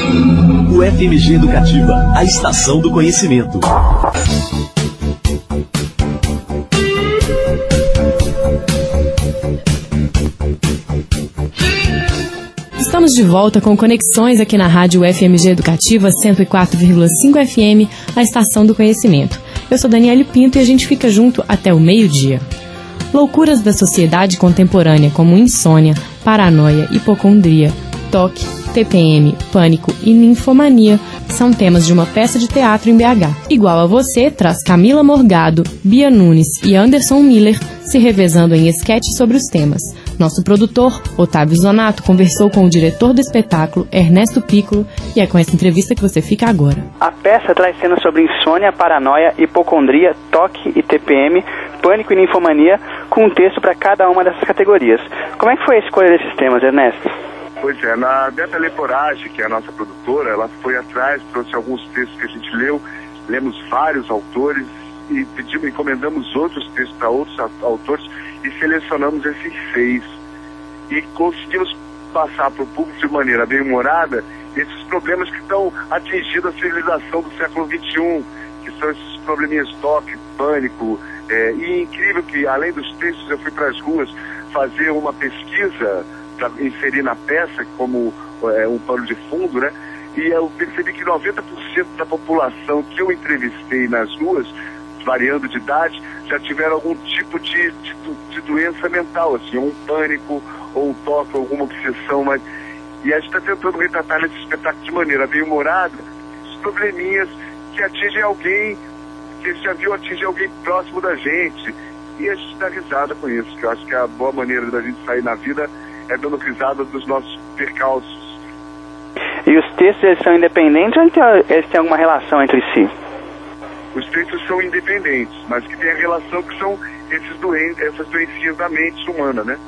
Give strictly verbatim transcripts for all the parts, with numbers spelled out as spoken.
U F M G Educativa, a estação do conhecimento. Estamos de volta com Conexões aqui na Rádio U F M G Educativa cento e quatro vírgula cinco F M, a estação do conhecimento. Eu sou Daniele Pinto e a gente fica junto até o meio-dia. Loucuras da sociedade contemporânea como insônia, paranoia, hipocondria, toque, T P M, pânico e ninfomania são temas de uma peça de teatro em B H. Igual a Você traz Camila Morgado, Bia Nunes e Anderson Miller se revezando em esquetes sobre os temas. Nosso produtor, Otávio Zonato, conversou com o diretor do espetáculo, Ernesto Piccolo, e é com essa entrevista que você fica agora. A peça traz cenas sobre insônia, paranoia, hipocondria, toque e T P M, pânico e ninfomania, com um texto para cada uma dessas categorias. Como é que foi a escolha desses temas, Ernesto? Pois é, na Beta Leporage, que é a nossa produtora, ela foi atrás, trouxe alguns textos que a gente leu, lemos vários autores e pedimos, encomendamos outros textos para outros autores e selecionamos esses seis. E conseguimos passar para o público de maneira bem humorada esses problemas que estão atingindo a civilização do século vinte e um, que são esses probleminhas toque, pânico. É, e é incrível que, além dos textos, eu fui para as ruas fazer uma pesquisa para inserir na peça como é, um pano de fundo, né? E eu percebi que noventa por cento da população que eu entrevistei nas ruas, variando de idade, já tiveram algum tipo de, de, de doença mental, assim, um pânico, ou um toque, alguma obsessão, mas... E a gente está tentando retratar nesse espetáculo de maneira bem humorada os probleminhas que atingem alguém, que a gente já viu atingir alguém próximo da gente, e a gente dá risada com isso, que eu acho que a boa maneira da gente sair na vida é dando risada dos nossos percalços. E os textos, eles são independentes ou eles têm alguma relação entre si? Os textos são independentes, mas que tem a relação que são esses doen- essas doencinhas da mente humana, né?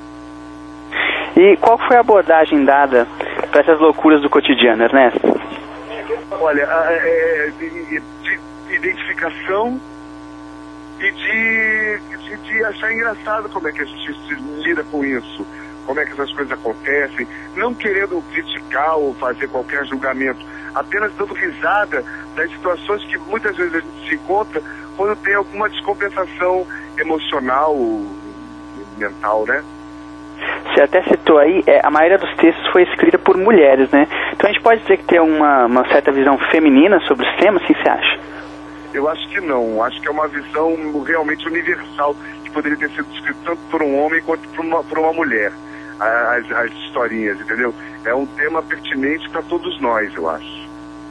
E qual foi a abordagem dada para essas loucuras do cotidiano, Ernesto? Olha, é, de, de identificação e de, de, de achar engraçado como é que a gente lida com isso, como é que essas coisas acontecem, não querendo criticar ou fazer qualquer julgamento, apenas dando risada das situações que muitas vezes a gente se encontra quando tem alguma descompensação emocional, mental, né? Você até citou aí, é, a maioria dos textos foi escrita por mulheres, né? Então a gente pode dizer que tem uma, uma certa visão feminina sobre os temas, o que você acha? Eu acho que não, acho que é uma visão realmente universal, que poderia ter sido escrita tanto por um homem quanto por uma, por uma mulher, as, as historinhas, entendeu? É um tema pertinente para todos nós, eu acho.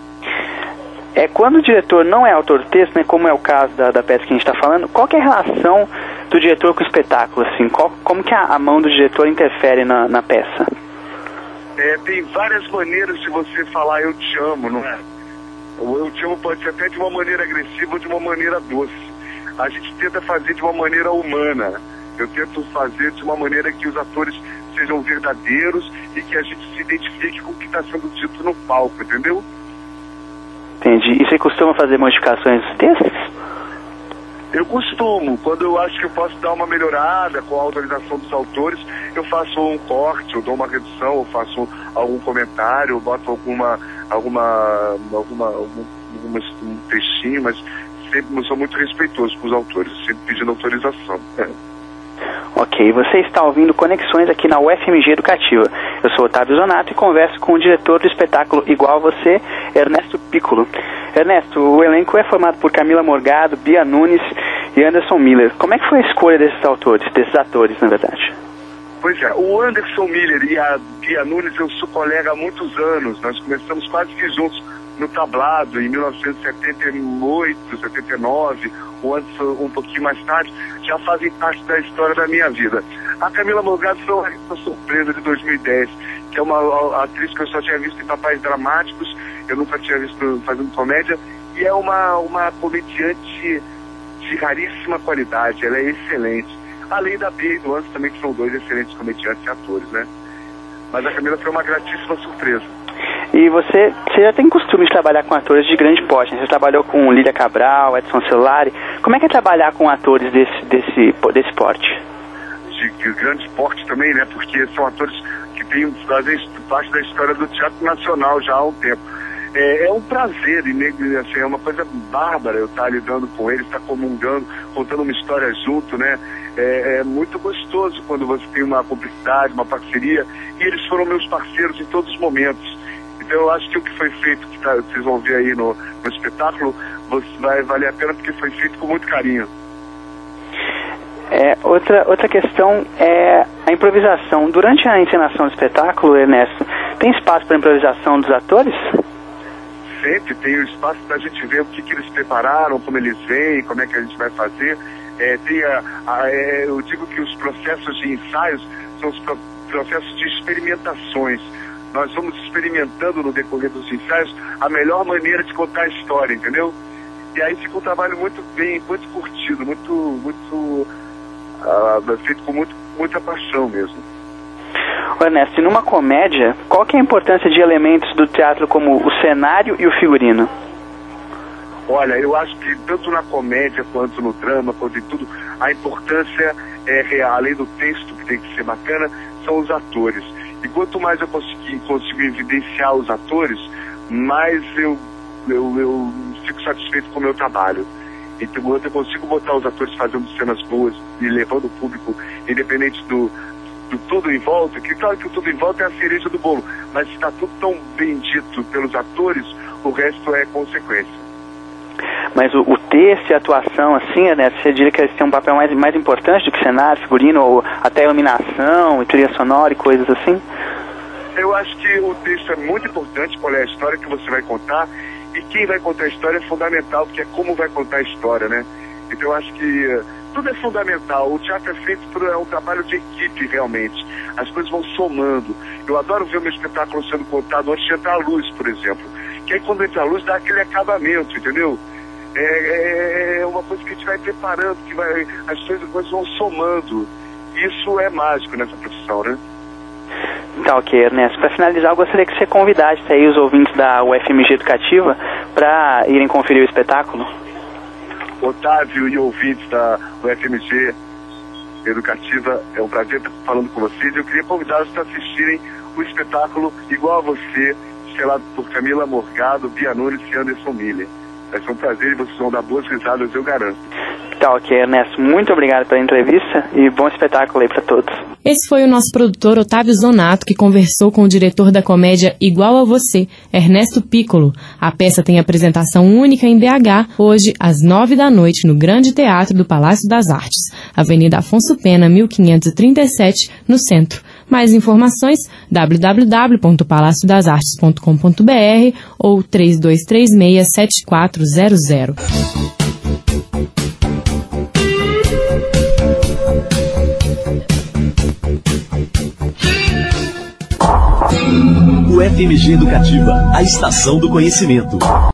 É, quando o diretor não é autor do texto, né, como é o caso da, da peça que a gente está falando, qual que é a relação do diretor com o espetáculo? Assim, qual, como que a, a mão do diretor interfere na, na peça? É, tem várias maneiras de você falar eu te amo, não é? O eu te amo pode ser até de uma maneira agressiva ou de uma maneira doce. A gente tenta fazer de uma maneira humana. Eu tento fazer de uma maneira que os atores sejam verdadeiros e que a gente se identifique com o que está sendo dito no palco, entendeu? Entendi. E você costuma fazer modificações dos textos? Eu costumo. Quando eu acho que eu posso dar uma melhorada com a autorização dos autores, eu faço um corte, eu dou uma redução, eu faço algum comentário, eu boto alguma, alguma, alguma, algum, alguma um textinho, mas sempre eu sou muito respeitoso com os autores, sempre pedindo autorização. É. Ok, você está ouvindo Conexões aqui na U F M G Educativa. Eu sou Otávio Zonato e converso com o diretor do espetáculo Igual a Você, Ernesto Piccolo. Ernesto, o elenco é formado por Camila Morgado, Bia Nunes e Anderson Miller. Como é que foi a escolha desses autores, desses atores, na verdade? Pois é, o Anderson Miller e a Bia Nunes eu sou colega há muitos anos. Nós começamos quase que juntos no tablado em mil novecentos e setenta e oito, setenta e nove, ou antes, um pouquinho mais tarde, já fazem parte da história da minha vida. A Camila Morgado foi uma surpresa de dois mil e dez, que é uma atriz que eu só tinha visto em papéis dramáticos, eu nunca tinha visto fazendo comédia, e é uma, uma comediante de raríssima qualidade, ela é excelente. Além da Bia e do Anderson também, que são dois excelentes comediantes e atores, né? Mas a Camila foi uma gratíssima surpresa. E você, você já tem costume de trabalhar com atores de grande porte, né? Você trabalhou com Lídia Cabral, Edson Celulari. Como é que é trabalhar com atores desse, desse, desse porte? De, de grande porte também, né? Porque são atores que que tem fazem parte da história do Teatro Nacional já há um tempo. É, é um prazer, e assim, é uma coisa bárbara eu estar lidando com eles, estar comungando, contando uma história junto, né? É, é muito gostoso quando você tem uma cumplicidade, uma parceria, e eles foram meus parceiros em todos os momentos. Então eu acho que o que foi feito, que tá, vocês vão ver aí no, no espetáculo, você vai valer a pena porque foi feito com muito carinho. É, outra, outra questão é a improvisação. Durante a encenação do espetáculo, Ernesto, tem espaço para improvisação dos atores? Sempre tem o espaço para a gente ver o que, que eles prepararam, como eles vêm, como é que a gente vai fazer. É, tem a, a, é, eu digo que os processos de ensaios são os pro, processos de experimentações. Nós vamos experimentando no decorrer dos ensaios a melhor maneira de contar a história, entendeu? E aí fica um trabalho muito bem, muito curtido, muito, muito uh, feito com muito, muita paixão mesmo. Ernesto, e numa comédia, qual que é a importância de elementos do teatro como o cenário e o figurino? Olha, eu acho que tanto na comédia, quanto no drama, quanto em tudo, a importância é real, além do texto, que tem que ser bacana, são os atores. E quanto mais eu consegui, consigo evidenciar os atores, mais eu, eu, eu fico satisfeito com o meu trabalho. Então eu consigo botar os atores fazendo cenas boas e levando o público, independente do, do tudo em volta, que claro que o tudo em volta é a cereja do bolo, mas está tudo tão bem dito pelos atores, o resto é consequência. Mas o, o texto e a atuação, assim, né, você diria que eles têm um papel mais, mais importante do que cenário, figurino, ou até iluminação, e trilha sonora e coisas assim? Eu acho que o texto é muito importante, qual é a história que você vai contar, e quem vai contar a história é fundamental, porque é como vai contar a história, né? Então eu acho que uh, tudo é fundamental. O teatro é feito por é um trabalho de equipe, realmente. As coisas vão somando. Eu adoro ver o meu espetáculo sendo contado antes de entrar a luz, por exemplo. Que aí quando entra a luz dá aquele acabamento, entendeu? É, é uma coisa que a gente vai preparando, que vai, as coisas, as coisas vão somando. Isso é mágico nessa profissão, né? Tá, ok, Ernesto. Para finalizar, eu gostaria que você convidasse aí os ouvintes da U F M G Educativa para irem conferir o espetáculo. Otávio e ouvintes da U F M G Educativa, é um prazer estar falando com vocês. Eu queria convidá-los para assistirem o espetáculo Igual a Você, estrelado por Camila Morgado, Bia Nunes e Anderson Miller. Vai ser um prazer e vocês vão dar boas risadas, eu garanto. Tá, ok, Ernesto. Muito obrigado pela entrevista e bom espetáculo aí para todos. Esse foi o nosso produtor Otávio Zonato, que conversou com o diretor da comédia Igual a Você, Ernesto Piccolo. A peça tem apresentação única em B H, hoje às nove da noite, no Grande Teatro do Palácio das Artes, Avenida Afonso Pena, mil quinhentos e trinta e sete, no centro. Mais informações, w w w ponto palácio das artes ponto com ponto b r ou três dois três seis, sete quatro zero zero. U F M G Educativa, a estação do conhecimento.